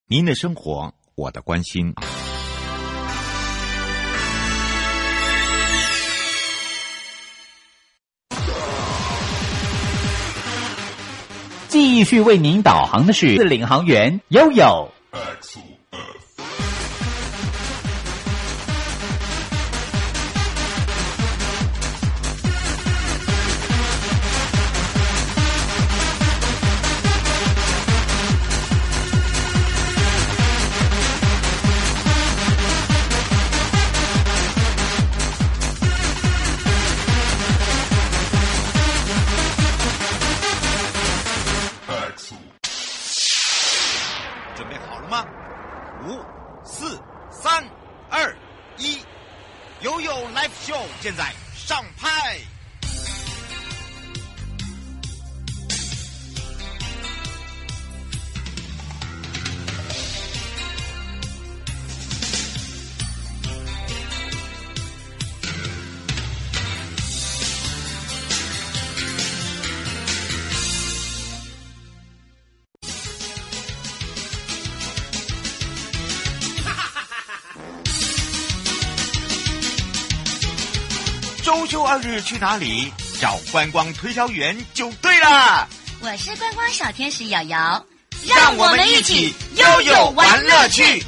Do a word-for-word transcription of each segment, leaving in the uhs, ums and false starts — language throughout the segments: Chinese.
您的生活，我的关心。 继续为您导航的是领航员悠悠。 现在上拍。周休二日去哪里？找观光推销员就对了。 我是观光小天使瑶瑶， 让我们一起悠悠玩乐趣。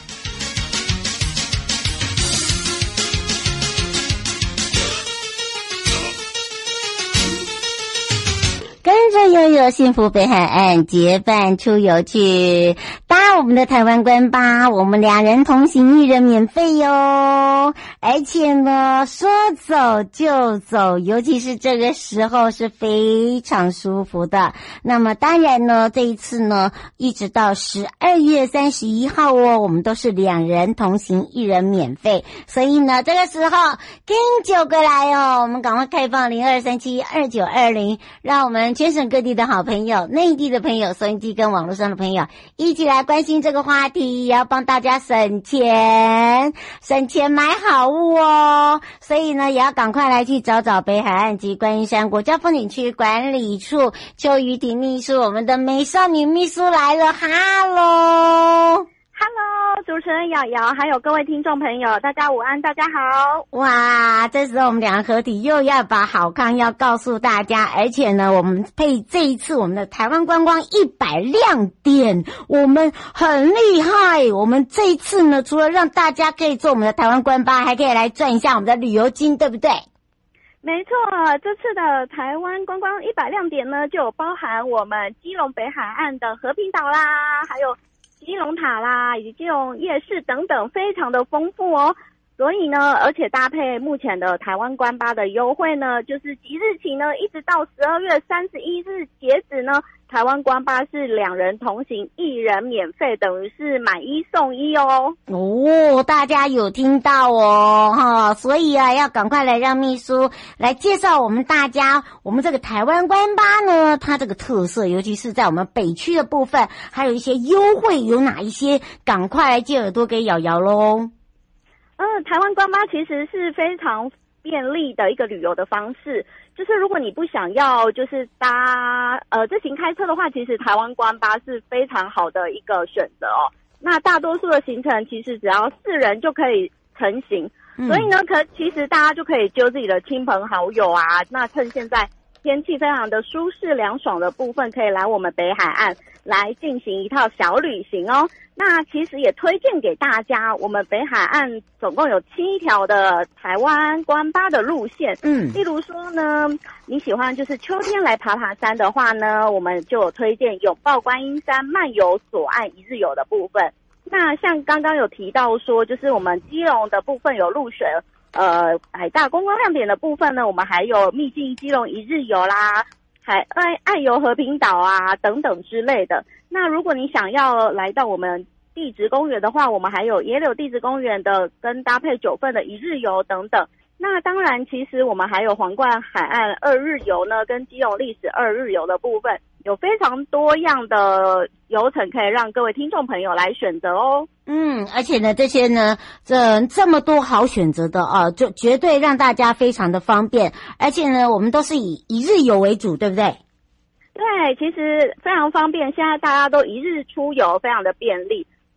跟着悠悠幸福北海岸结伴出游去，搭我们的台湾观巴，我们两人同行一人免费哟。而且呢，说走就走，尤其是这个时候是非常舒服的。那么当然呢，这一次呢，一直到十二月三十一号哦，我们都是两人同行一人免费。所以呢，这个时候跟九个来哦，我们赶快开放零二三七二九二零，让我们全省各地的好朋友、内地的朋友、收音机跟网络上的朋友一起来关心这个话题，也要帮大家省钱，省钱买好物哦。所以呢，也要赶快来去找找北海岸及观音山国家风景区管理处邱瑜婷秘书，我们的美少女秘书来了，哈喽。 Hello， 主持人瑶瑶，还有各位听众朋友，大家午安，大家好。 哇，这时候我们两个合体又要把好康要告诉大家，而且呢，我们配这一次我们的台湾观光一百亮点，我们很厉害。我们这一次呢，除了让大家可以做我们的台湾观巴，还可以来赚一下我们的旅游金，对不对？ 没错，这次的台湾观光一百亮点呢，就有包含我们基隆北海岸的和平岛啦，还有基隆塔啦，以及基隆夜市等等，非常的丰富哦。所以呢，而且搭配目前的台湾观巴的优惠呢，就是即日起呢，一直到十二月三十一日截止呢，台湾观巴是两人同行，一人免费，等于是买一送一哦。 哦，大家有听到哦，哈，所以啊，要赶快来让秘书来介绍我们大家，我们这个台湾观巴呢，它这个特色，尤其是在我们北区的部分，还有一些优惠有哪一些？赶快来借耳朵给瑶瑶喽。 嗯，台湾观巴其实是非常便利的一个旅游的方式，就是如果你不想要就是搭呃自行开车的话，其实台湾观巴是非常好的一个选择哦。那大多数的行程其实只要四人就可以成行，嗯、所以呢，可其实大家就可以揪自己的亲朋好友啊，那趁现在天气非常的舒适凉爽的部分，可以来我们北海岸来进行一套小旅行哦。那其实也推荐给大家，我们北海岸总共有七条的台湾观巴的路线。嗯，例如说呢，你喜欢就是秋天来爬爬山的话呢，我们就有推荐拥抱观音山漫游左岸一日游的部分。那像刚刚有提到说，就是我们基隆的部分有入水呃海大观光亮点的部分呢，我们还有秘境基隆一日游啦，海爱爱游和平岛啊等等之类的。那如果你想要来到我们地质公园的话，我们还有野柳地质公园的跟搭配九份的一日游等等。那当然其实我们还有皇冠海岸二日游呢，跟基隆历史二日游的部分，有非常多样的游程可以让各位听众朋友来选择哦。 嗯，而且呢，这些呢，这这么多好选择的啊，就绝对让大家非常的方便。而且呢，我们都是以一日游为主，对不对？ 对，其实非常方便。现在大家都一日出游，非常的便利。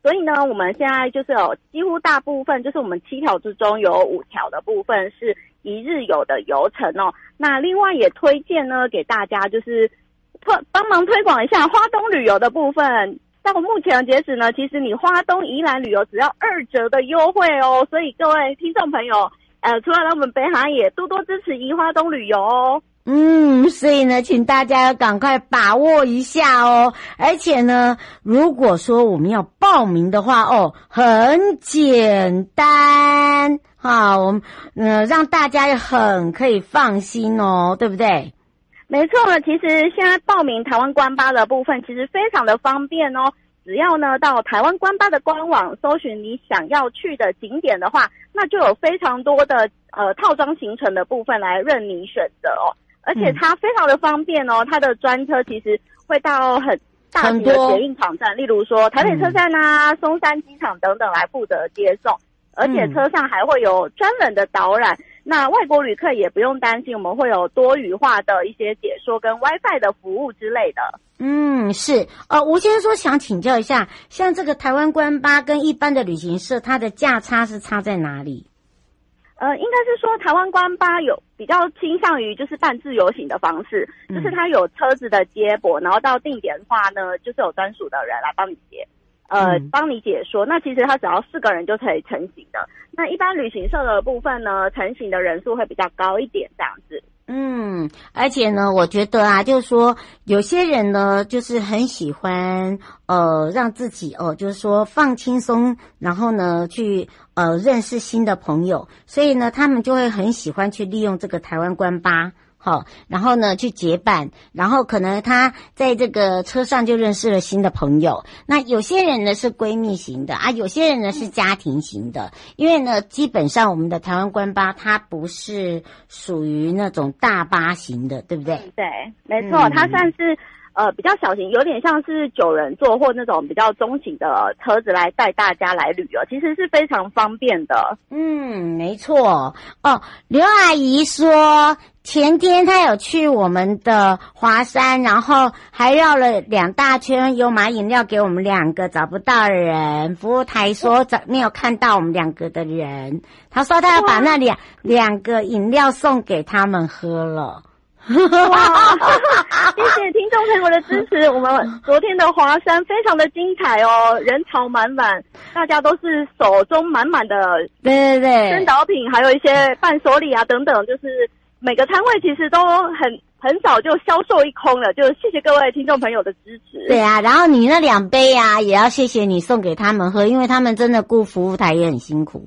所以呢，我们现在就是有几乎大部分，就是我们七条之中有五条的部分是一日游的游程哦。那另外也推荐呢给大家，就是推帮忙推广一下花东旅游的部分。到目前截止呢，其实你花东宜兰旅游只要二折的优惠哦。所以各位听众朋友，呃，除了来我们北海，也多多支持宜花东旅游哦。 嗯，所以呢，请大家要赶快把握一下哦。而且呢，如果说我们要报名的话，哦，很简单，好，我们呃让大家很可以放心哦，对不对？ 没错呢，其实现在报名台湾观巴的部分其实非常的方便哦。只要呢到台湾观巴的官网搜寻你想要去的景点的话，那就有非常多的呃套装行程的部分来任你选择哦。而且它非常的方便哦，它的专车其实会到很大型的捷运场站，例如说台北车站啊、松山机场等等来负责接送，而且车上还会有专人的导览。那外国旅客也不用担心，我们会有多语化的一些解说跟 WiFi 的服务之类的。 嗯，是。呃，吴先生说想请教一下，像这个台湾观巴跟一般的旅行社，它的价差是差在哪里？ 呃，应该是说台湾观巴有比较倾向于就是办自由行的方式，嗯、就是它有车子的接驳，然后到定点的话呢，就是有专属的人来帮你接。呃，帮你解说，那其实他只要四个人就可以成行的。那一般旅行社的部分呢，成行的人数会比较高一点，这样子。 嗯，而且呢，我觉得啊，就是说有些人呢，就是很喜欢呃让自己哦，就是说放轻松，然后呢去呃认识新的朋友，所以呢，他们就会很喜欢去利用这个台湾观巴。好，然后呢去结伴，然后可能他在这个车上就认识了新的朋友。那有些人呢是闺蜜型的啊，有些人呢是家庭型的。因为呢，基本上我们的台湾观巴它不是属于那种大巴型的，对不对？ 对，没错，它算是呃比较小型，有点像是九人座或那种比较中型的车子来带大家来旅游，其实是非常方便的。 嗯，没错。哦，刘阿姨说前天她有去我们的华山，然后还绕了两大圈，有买饮料给我们两个找不到的人。服务台说找没有看到我们两个的人，她说她要把那两两个饮料送给他们喝了。 哇！谢谢听众朋友的支持。我们昨天的华山非常的精彩哦，人潮满满，大家都是手中满满的对对对宣导品，还有一些伴手礼啊等等，就是每个摊位其实都很很少就销售一空了。就谢谢各位听众朋友的支持。 对啊，然后你那两杯啊，也要谢谢你送给他们喝，因为他们真的顾服务台也很辛苦。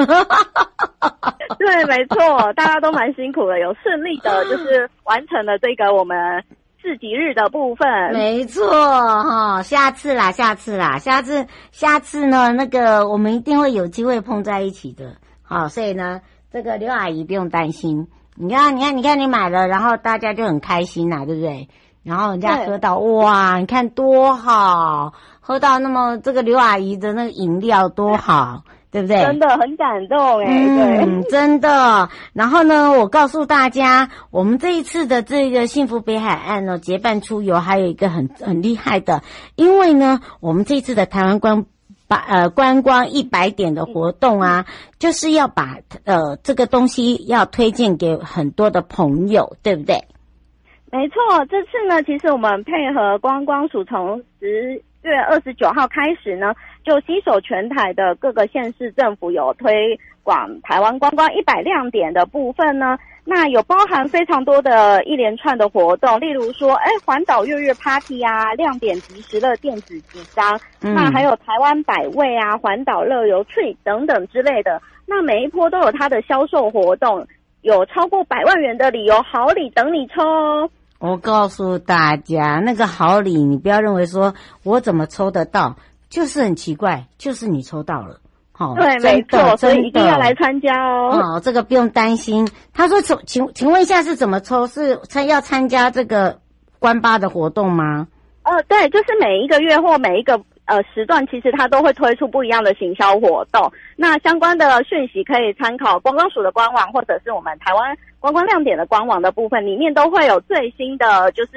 对，没错，大家都蛮辛苦的，有顺利的就是完成了这个我们市集日的部分。 没错哈，下次啦，下次啦，下次下次呢，那个我们一定会有机会碰在一起的。好，所以呢，这个刘阿姨不用担心。你看，你看，你看，你买了，然后大家就很开心啦，对不对？然后人家喝到哇，你看多好，喝到那么这个刘阿姨的那个饮料多好。对不对？ 真的很感动哎、欸， 嗯， 对， 真的。然后呢，我告诉大家，我们这一次的这个幸福北海岸呢，结伴出游还有一个很很厉害的，因为呢，我们这次的台湾观把呃观光一百点的活动啊，就是要把呃这个东西要推荐给很多的朋友，对不对？ 没错，这次呢，其实我们配合观光署从十月二十九号开始呢，就携手全台的各个县市政府有推广台湾观光一百亮点的部分呢，那有包含非常多的一连串的活动，例如说，哎，环岛月月 Party 啊，亮点即时乐电子集章，嗯、那还有台湾百味啊，环岛乐游 Trip 等等之类的，那每一波都有它的销售活动，有超过百万元的旅游好礼等你抽哦。 我告诉大家，那个好礼你不要认为说我怎么抽得到，就是很奇怪，就是你抽到了。好， 对，没错，所以一定要来参加哦。 哦，这个不用担心。他说请请请问一下是怎么抽？是参要参加这个观巴的活动吗？ 呃，对，就是每一个月或每一个呃时段，其实它都会推出不一样的行销活动。那相关的讯息可以参考观光署的官网，或者是我们台湾观光亮点的官网的部分，里面都会有最新的就是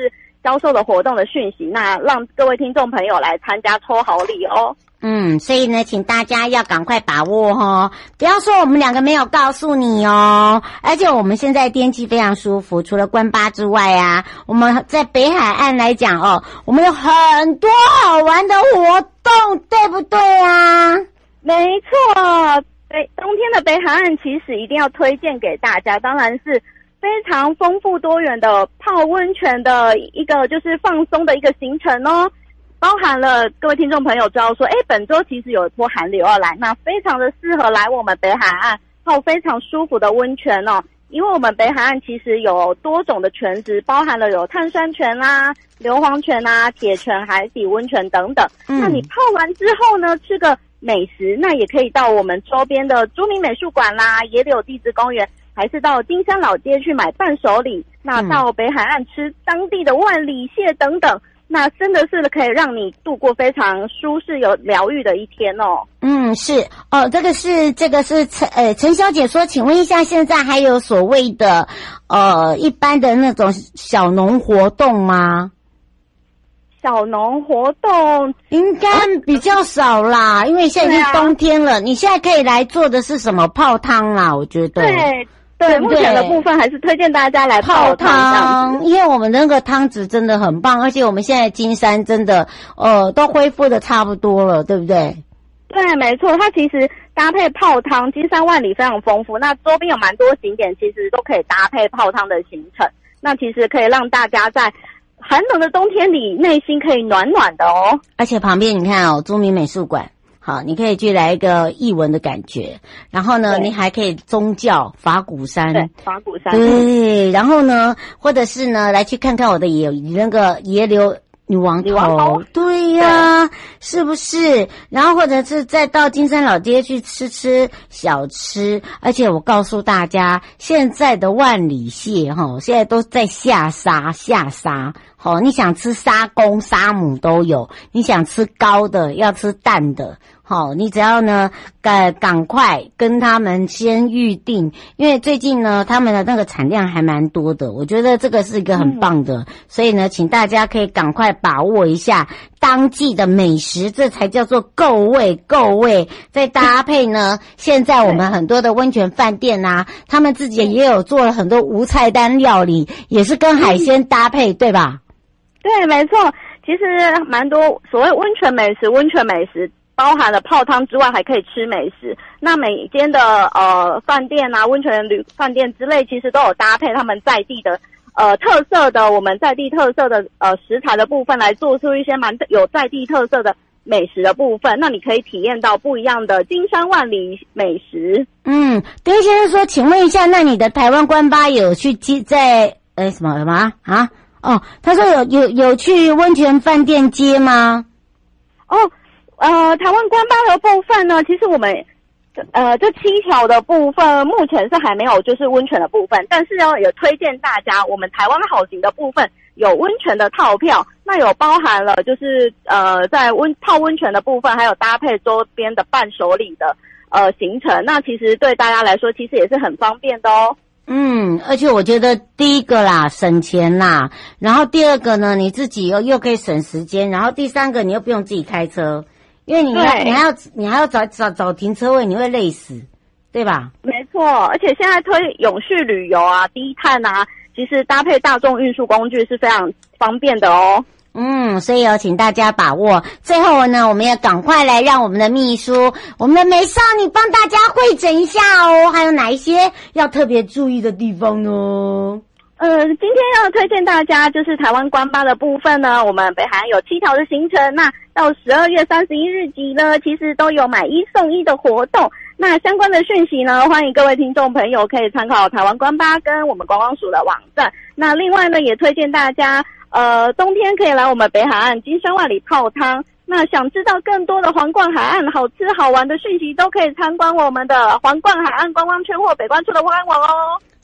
销售的活动的讯息，那让各位听众朋友来参加抽好礼哦。 嗯，所以呢，请大家要赶快把握哦，不要说我们两个没有告诉你哦。而且我们现在天气非常舒服，除了关巴之外啊，我们在北海岸来讲哦，我们有很多好玩的活动，对不对啊？ 没错，北冬天的北海岸其实一定要推荐给大家，当然是非常丰富多元的泡温泉的一个就是放松的一个行程哦。包含了各位听众朋友知道说，哎，本周其实有一波寒流要来，那非常的适合来我们北海岸泡非常舒服的温泉哦。因为我们北海岸其实有多种的泉质，包含了有碳酸泉啦、硫磺泉啊、铁泉、海底温泉等等。嗯、那你泡完之后呢，吃个美食，那也可以到我们周边的朱明美术馆啦、野柳地质公园，还是到金山老街去买伴手礼。那到北海岸吃当地的万里蟹等等。那真的是可以让你度过非常舒适有疗愈的一天哦。 嗯，是哦，这个是这个是陈呃陈小姐说，请问一下，现在还有所谓的呃一般的那种小农活动吗？ 小农活动应该比较少啦，因为现在已经冬天了。啊、你现在可以来做的是什么？泡汤啦，我觉得。 对。对，目前的部分还是推荐大家来泡汤， 因为我们那个汤质真的很棒，而且我们现在金山真的呃都恢复的差不多了，对不对？ 对，没错，它其实搭配泡汤，金山万里非常丰富，那周边有蛮多景点，其实都可以搭配泡汤的行程，那其实可以让大家在寒冷的冬天里内心可以暖暖的哦。 而且旁边你看哦，朱明美术馆。好，你可以去来一个艺文的感觉，然后呢，你还可以宗教法鼓山， 对，法鼓山， 对，然后呢，或者是呢，来去看看我的野那个野柳女王头， 王头对呀、啊，是不是？然后或者是再到金山老街去吃吃小吃，而且我告诉大家，现在的万里蟹哈，现在都在下杀下杀。哦，你想吃沙公沙母都有，你想吃高的要吃淡的，好、哦，你只要呢赶赶快跟他们先预定，因为最近呢他们的那个产量还蛮多的，我觉得这个是一个很棒的，嗯、所以呢，请大家可以赶快把握一下当季的美食，这才叫做够味够味。再搭配呢，现在我们很多的温泉饭店啊，他们自己也有做了很多无菜单料理，也是跟海鲜搭配，对吧？ 对，没错，其实蛮多所谓温泉美食，温泉美食包含了泡汤之外，还可以吃美食。那每间的呃饭店啊，温泉旅饭店之类，其实都有搭配他们在地的呃特色的，我们在地特色的呃食材的部分，来做出一些蛮有在地特色的美食的部分。那你可以体验到不一样的金山万里美食。 嗯，丁先生说，请问一下，那你的台湾关巴有去接在呃什么什么啊？哦，他说有有有去温泉饭店接吗？ 哦，呃，台湾关巴的部分呢，其实我们呃这七条的部分目前是还没有就是温泉的部分，但是呢也推荐大家，我们台湾好行的部分有温泉的套票，那有包含了就是呃在温泡温泉的部分，还有搭配周边的伴手礼的呃行程，那其实对大家来说其实也是很方便的哦。 嗯，而且我觉得第一个啦，省钱啦，然后第二个呢，你自己又又可以省时间，然后第三个你又不用自己开车，因为你要你还要你还要找找找停车位，你会累死，对吧？ 没错，而且现在推永续旅游啊、低碳啊，其实搭配大众运输工具是非常方便的哦。 嗯，所以有请大家把握。最后呢，我们要赶快来让我们的秘书，我们的美少女帮大家汇整一下哦，还有哪一些要特别注意的地方呢？ 呃，今天要推荐大家就是台湾关巴的部分呢，我们北海岸有七条的行程，那到十二月三十一日起呢，其实都有买一送一的活动。那相关的讯息呢，欢迎各位听众朋友可以参考台湾关巴跟我们观光署的网站。那另外呢，也推荐大家呃，冬天可以来我们北海岸金山万里泡汤。那想知道更多的皇冠海岸好吃好玩的讯息，都可以参观我们的皇冠海岸观光圈或北关处的官网哦。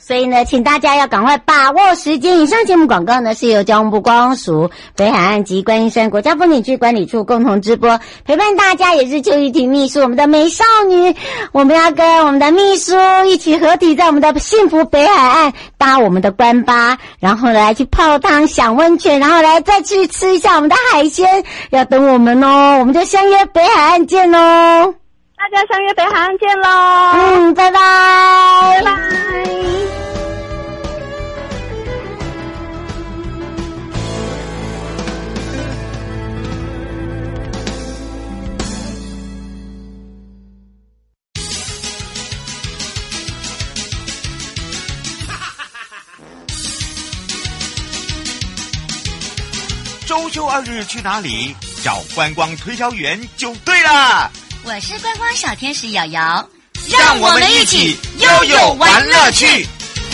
所以呢，请大家要赶快把握时间。以上节目广告呢，是由交通部观光署北海岸及观音山国家风景区管理处共同直播，陪伴大家也是邱玉婷秘书，我们的美少女，我们要跟我们的秘书一起合体在我们的幸福北海岸搭我们的观巴，然后来去泡汤享温泉，然后来再去吃一下我们的海鲜，要等我们哦，我们就相约北海岸见哦。 大家相约北海岸见喽！ 嗯，拜拜， 拜拜。 周休二日去哪里？找观光推销员就对了。 我是观光小天使瑶瑶， 让我们一起悠悠玩乐趣。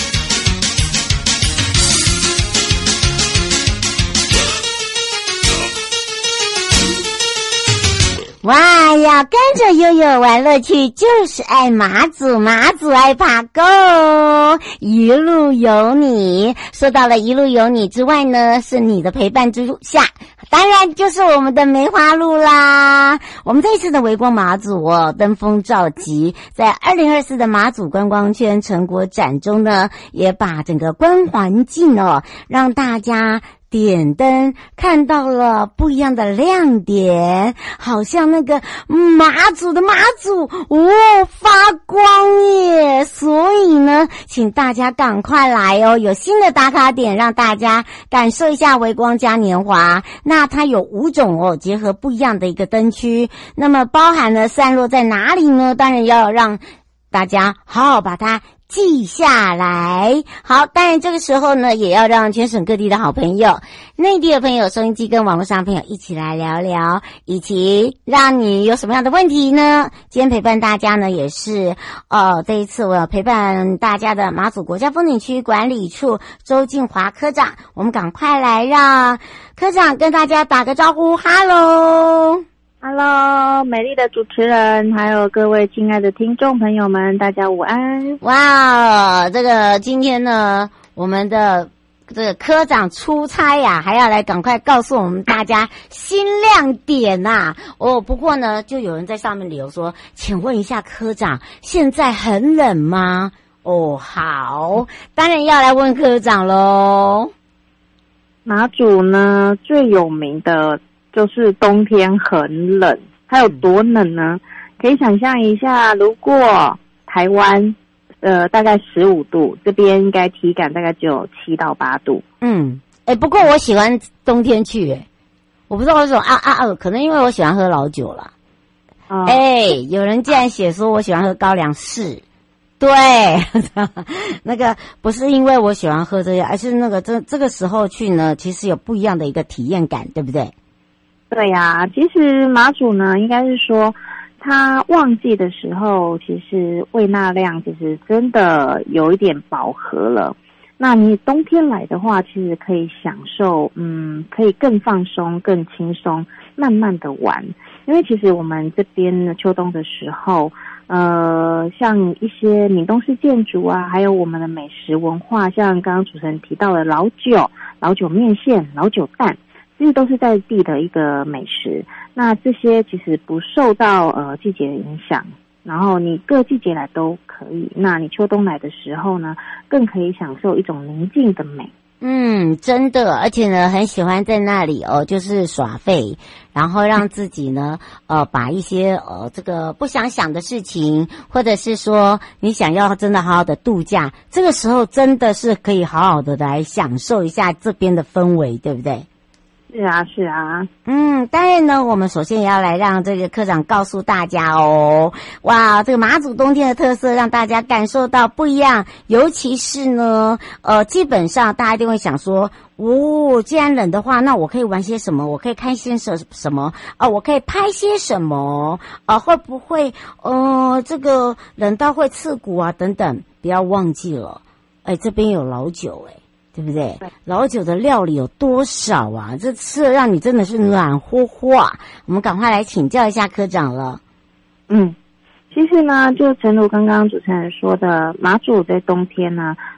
哇呀，跟着悠悠玩乐趣，就是爱马祖，马祖爱爬够，一路有你。说到了一路有你之外呢，是你的陪伴之下，当然就是我们的梅花鹿啦。我们这一次的微光马祖哦，登峰造极，在二零二四的马祖观光圈成果展中呢，也把整个观环境哦，让大家点灯看到了不一样的亮点，好像那个马祖的马祖哦发光耶！所以呢，请大家赶快来哦，有新的打卡点让大家感受一下微光嘉年华。那它有五种哦，结合不一样的一个灯区，那么包含了散落在哪里呢？当然要让大家好好把它记下来。好，当然这个时候呢，也要让全省各地的好朋友、内地的朋友、收音机跟网络上的朋友一起来聊聊，以及让你有什么样的问题呢？今天陪伴大家呢，也是呃，这一次我要陪伴大家的马祖国家风景区管理处周静华科长，我们赶快来让科长跟大家打个招呼，哈喽。 Hello， 美丽的主持人，还有各位亲爱的听众朋友们，大家午安！ 哇，这个今天呢，我们的这个科长出差呀、啊，还要来赶快告诉我们大家新亮点呐、啊！哦，不过呢，就有人在上面留说，请问一下科长，现在很冷吗？哦，好，当然要来问科长喽。 马祖呢，最有名的就是冬天很冷，它有多冷呢？可以想象一下，如果台湾呃大概十五度，这边应该体感大概只有七到八度。 嗯，哎、欸，不过我喜欢冬天去、欸，哎，我不知道为什么啊啊啊，可能因为我喜欢喝老酒啦。哎、哦欸，有人竟然写说我喜欢喝高粱士，对，那个不是因为我喜欢喝这些，而是那个这这个时候去呢，其实有不一样的一个体验感，对不对？ 对呀、啊，其实马祖呢，应该是说，它旺季的时候，其实胃纳量其实真的有一点饱和了。那你冬天来的话，其实可以享受，嗯，可以更放松、更轻松，慢慢的玩。因为其实我们这边呢，秋冬的时候，呃，像一些闽东式建筑啊，还有我们的美食文化，像刚刚主持人提到的老酒、老酒面线、老酒蛋。这些都是在地的一个美食，那这些其实不受到呃季节的影响，然后你各季节来都可以。那你秋冬来的时候呢，更可以享受一种宁静的美。 嗯，真的，而且呢，很喜欢在那里哦，就是耍废，然后让自己呢，呃，把一些呃这个不想想的事情，或者是说你想要真的好好的度假，这个时候真的是可以好好的来享受一下这边的氛围，对不对？ 是啊，是啊， 嗯，当然呢，我们首先也要来让这个科长告诉大家哦，哇，这个马祖冬天的特色让大家感受到不一样，尤其是呢，呃，基本上大家一定会想说，哦，既然冷的话，那我可以玩些什么？我可以看些什什么？啊、呃，我可以拍些什么？啊、呃，会不会呃，这个冷到会刺骨啊？等等，不要忘记了，哎，这边有老酒哎。对不对？老酒的料理有多少啊？这吃了让你真的是暖和和啊！我们赶快来请教一下科长了。 嗯，其实呢，就诚如刚刚主持人说的，马祖在冬天呢，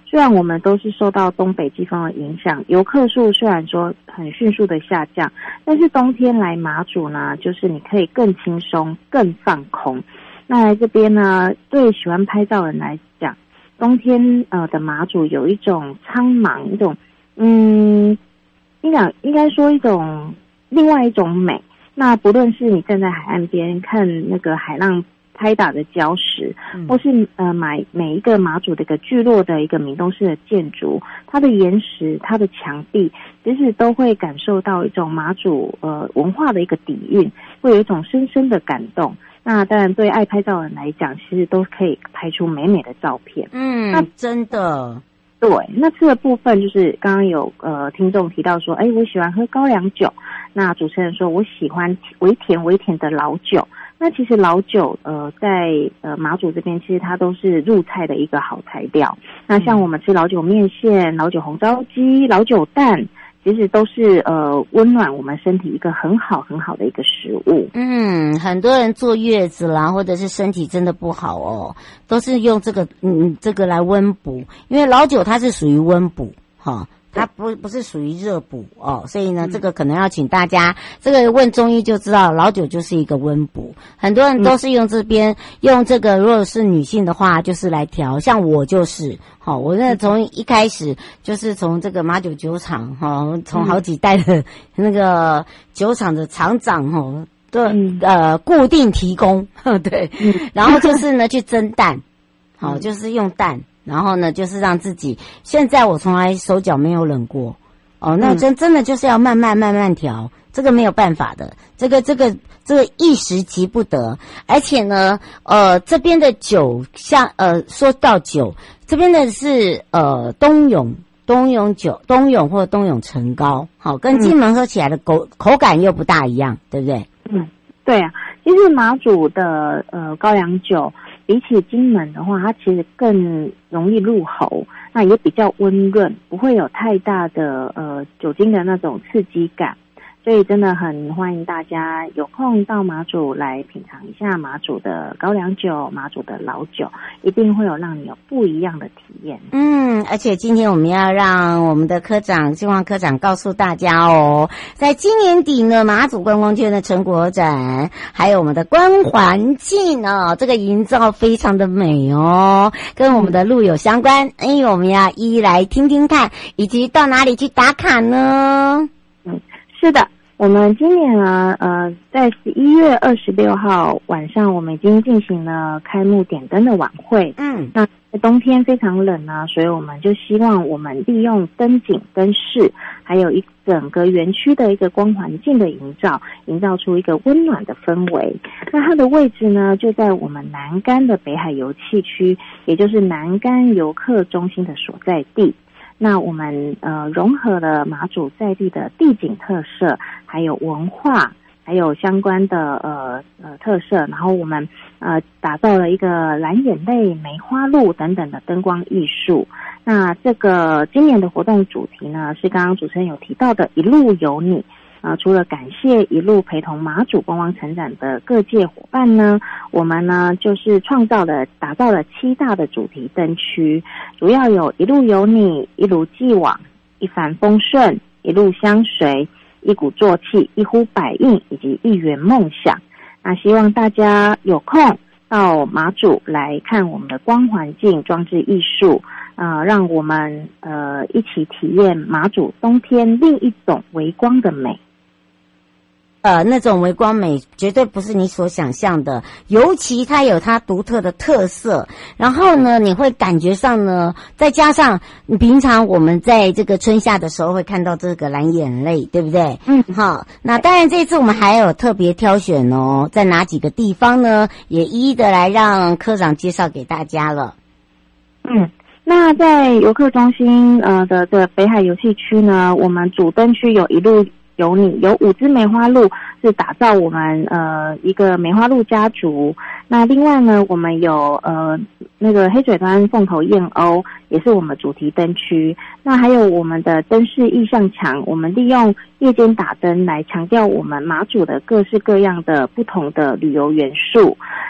虽然我们都是受到东北季风的影响，游客数虽然说很迅速的下降，但是冬天来马祖呢，就是你可以更轻松、更放空。那来这边呢，对喜欢拍照的人来讲，冬天呃的马祖有一种苍茫，一种嗯，应该应该说一种另外一种美。那不论是你站在海岸边看那个海浪拍打的礁石，嗯、或是呃买每一个马祖的一个聚落的一个闽东式的建筑，它的岩石、它的墙壁，其实都会感受到一种马祖呃文化的一个底蕴，会有一种深深的感动。那当然，对爱拍照的人来讲，其实都可以拍出美美的照片。 嗯， 那真的。 对，那这个部分就是刚刚有呃听众提到说，哎，我喜欢喝高粱酒。那主持人说我喜欢微甜微甜的老酒。那其实老酒呃在呃马祖这边其实它都是入菜的一个好材料。那像我们吃老酒面线、老酒红糟鸡、老酒蛋，其实都是呃温暖我们身体一个很好很好的一个食物。 嗯，很多人坐月子啦，或者是身体真的不好哦，都是用这个嗯这个来温补，因为老酒它是属于温补哈。它不不是属于热补哦，所以呢，这个可能要请大家，这个问中医就知道，老酒就是一个温补。很多人都是用这边、嗯、用这个，如果是女性的话，就是来调。像我就是，好、哦，我那从一开始就是从这个马酒酒厂哈、哦，从好几代的那个酒厂的厂长哈。哦对，嗯、呃，固定提供，对，嗯、然后就是呢，去蒸蛋，好、哦，就是用蛋。然后呢，就是让自己。现在我从来手脚没有冷过，哦，那真真的就是要慢慢慢慢调，这个没有办法的，这个这个这个一时急不得。而且呢，呃，这边的酒，像呃，说到酒，这边的是呃东永东永酒，东永或东永陈高，好，跟金门喝起来的口、嗯、口感又不大一样，对不对？ 嗯，对啊，其实马祖的呃高粱酒。比起金门的话，它其实更容易入喉，那也比较温润，不会有太大的呃酒精的那种刺激感，所以真的很欢迎大家有空到马祖来品尝一下马祖的高粱酒、马祖的老酒，一定会有让你有不一样的体验。 嗯，而且今天我们要让我们的科长金旺科长告诉大家哦，在今年底呢，马祖观光圈的成果展，还有我们的观环境哦，这个营造非常的美哦，跟我们的路有相关，因为我们要一一来听听看，以及到哪里去打卡呢？ 嗯，是的。我们今年呢，呃，在十一月二十六号晚上，我们已经进行了开幕点灯的晚会。嗯，那冬天非常冷啊，所以我们就希望我们利用灯景、灯饰，还有一整个园区的一个光环境的营造，营造出一个温暖的氛围。那它的位置呢，就在我们南竿的北海游憩区，也就是南竿游客中心的所在地。那我们呃融合了马祖在地的地景特色，还有文化，还有相关的呃呃特色，然后我们呃打造了一个蓝眼泪、梅花鹿等等的灯光艺术。那这个今年的活动主题呢，是刚刚主持人有提到的一路有你。呃，除了感谢一路陪同马祖观光成长的各界伙伴呢，我们呢就是创造了、打造了七大的主题灯区，主要有一路有你、一如既往、一帆风顺、一路相随、一鼓作气、一呼百应以及一圆梦想。那希望大家有空到马祖来看我们的光环境装置艺术，呃，让我们呃一起体验马祖冬天另一种微光的美。 呃，那种微光美绝对不是你所想象的，尤其它有它独特的特色。然后呢，你会感觉上呢，再加上平常我们在这个春夏的时候会看到这个蓝眼泪，对不对？嗯，好。那当然，这次我们还有特别挑选哦，在哪几个地方呢？也一一的来让科长介绍给大家了。 嗯。那在游客中心呃的的北海游憩区呢，我们主灯区有一路有你，有五只梅花鹿是打造我们呃一个梅花鹿家族。那另外呢，我们有呃那个黑水端凤头燕鸥，也是我们主题灯区。那还有我们的灯饰意象墙，我们利用夜间打灯来强调我们马祖的各式各样的不同的旅游元素。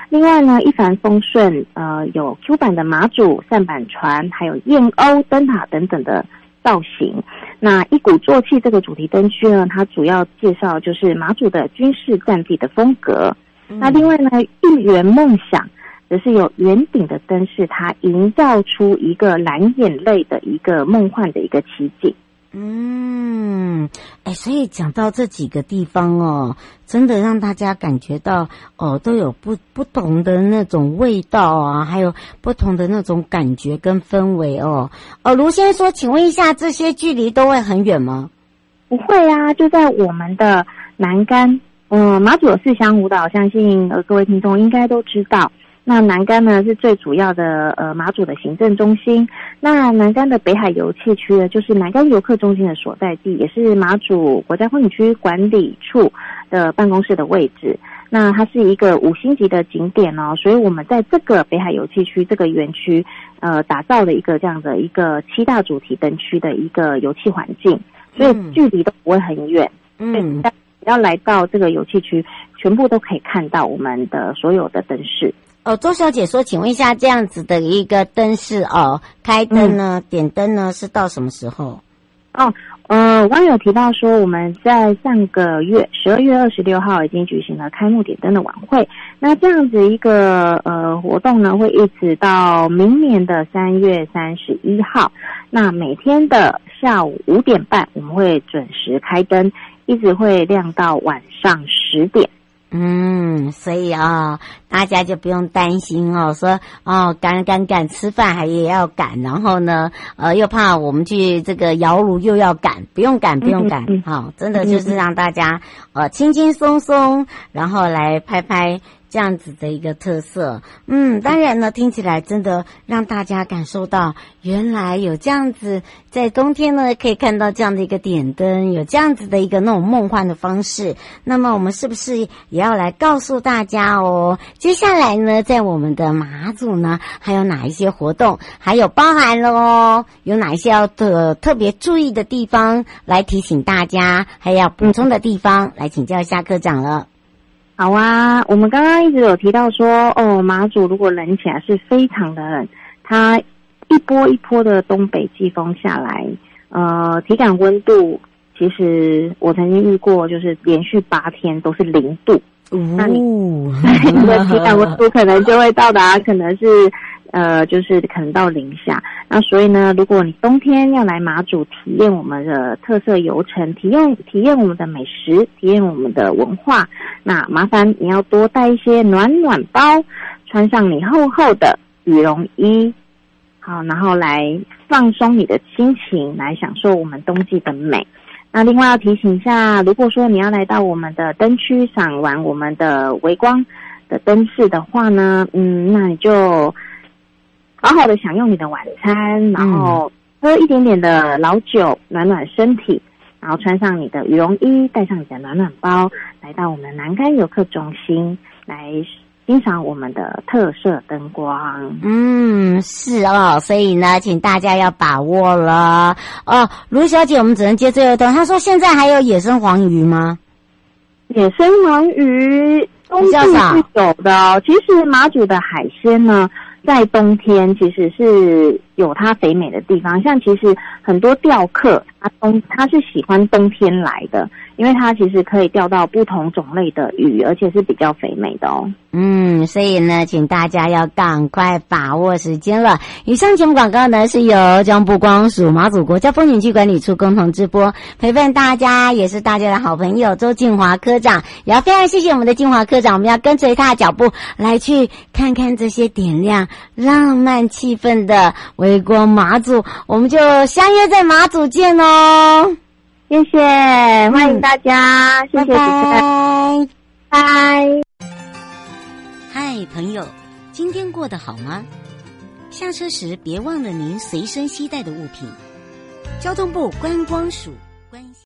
另外呢，一帆风顺，呃，有 Q 版的马祖、扇板船，还有燕鸥、灯塔等等的造型。那一鼓作气这个主题灯区呢，它主要介绍就是马祖的军事战地的风格。嗯、那另外呢，一圆梦想则是有圆顶的灯饰，它营造出一个蓝眼泪的一个梦幻的一个奇景。 嗯，哎，所以讲到这几个地方哦，真的让大家感觉到哦，都有不不同的那种味道啊，还有不同的那种感觉跟氛围哦。哦，卢先生说，请问一下，这些距离都会很远吗？ 不会啊，就在我们的南竿，嗯、呃，马祖有四乡舞蹈，相信呃各位听众应该都知道。那南竿呢是最主要的呃马祖的行政中心，那南竿的北海游憩区呢就是南竿游客中心的所在地，也是马祖国家风景区管理处的办公室的位置。那它是一个五星级的景点哦，所以我们在这个北海游憩区这个园区呃打造了一个这样的一个七大主题灯区的一个游憩环境，所以距离都不会很远。嗯，只要来到这个游憩区，全部都可以看到我们的所有的灯饰。 哦，周小姐说，请问一下，这样子的一个灯饰哦，开灯呢、嗯、点灯呢是到什么时候？ 哦，呃，网友提到说，我们在上个月十二月二十六号已经举行了开幕点灯的晚会。那这样子一个呃活动呢，会一直到明年的三月三十一号。那每天的下午五点半，我们会准时开灯，一直会亮到晚上十点。 嗯，所以啊、哦，大家就不用担心哦，说哦赶赶赶吃饭还也要赶，然后呢，呃，又怕我们去这个窑炉又要赶，不用赶，不用赶，好、嗯哦，真的就是让大家呃轻轻松松，然后来拍拍这样子的一个特色。嗯，当然呢，听起来真的让大家感受到，原来有这样子，在冬天呢可以看到这样的一个点灯，有这样子的一个那种梦幻的方式。那么我们是不是也要来告诉大家哦？接下来呢，在我们的马祖呢，还有哪一些活动，还有包含了哦，有哪一些要特特别注意的地方来提醒大家，还要补充的地方，来请教一下科长了。 好啊，我们刚刚一直有提到说，哦，马祖如果冷起来是非常的冷，它一波一波的东北季风下来，呃，体感温度其实我曾经遇过，就是连续八天都是零度，哦、那你你的体感温度可能就会到达可能是呃，就是可能到零下。那所以呢，如果你冬天要来马祖体验我们的特色游程，体验体验我们的美食，体验我们的文化，那麻烦你要多带一些暖暖包，穿上你厚厚的羽绒衣，好，然后来放松你的心情，来享受我们冬季的美。那另外要提醒一下，如果说你要来到我们的灯区赏玩我们的微光的灯饰的话呢，嗯，那你就好好的享用你的晚餐，然后喝一点点的老酒暖暖身体，然后穿上你的羽绒衣，带上你的暖暖包，来到我们南竿游客中心来欣赏我们的特色灯光。 嗯，是哦，所以呢，请大家要把握了哦。卢小姐，我们只能接最后一段。她说现在还有野生黄鱼吗？ 野生黄鱼冬季是有的哦。其实马祖的海鲜呢，在冬天其实是有它肥美的地方，像其实很多钓客他冬他是喜欢冬天来的，因为它其实可以钓到不同种类的鱼，而且是比较肥美的哦。 嗯，所以呢，请大家要赶快把握时间了。以上节目广告呢是由交通部观光署马祖国家风景区管理处共同直播，陪伴大家也是大家的好朋友周静华科长，也要非常谢谢我们的静华科长，我们要跟随他的脚步来去看看这些点亮浪漫气氛的微光马祖，我们就相约在马祖见哦。 谢谢，欢迎大家，嗯、谢谢主持人，拜拜。 嗨，朋友，今天过得好吗？下车时别忘了您随身携带的物品。交通部观光署关心。